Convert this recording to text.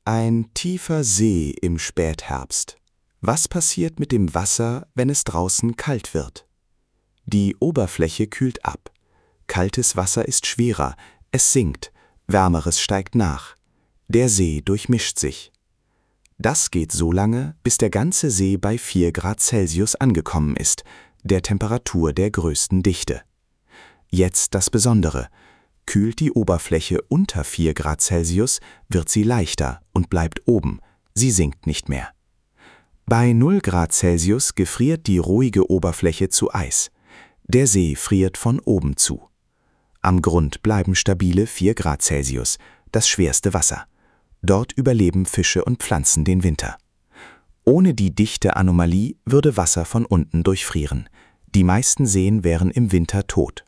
Ein tiefer See im Spätherbst. Was passiert mit dem Wasser, wenn es draußen kalt wird? Die Oberfläche kühlt ab. Kaltes Wasser ist schwerer, es sinkt, wärmeres steigt nach. Der See durchmischt sich. Das geht so lange, bis der ganze See bei 4 Grad Celsius angekommen ist, der Temperatur der größten Dichte. Jetzt das Besondere: Kühlt die Oberfläche unter 4 Grad Celsius, wird sie leichter und bleibt oben, sie sinkt nicht mehr. Bei 0 Grad Celsius gefriert die ruhige Oberfläche zu Eis. Der See friert von oben zu. Am Grund bleiben stabile 4 Grad Celsius, das schwerste Wasser. Dort überleben Fische und Pflanzen den Winter. Ohne die Dichteanomalie würde Wasser von unten durchfrieren. Die meisten Seen wären im Winter tot.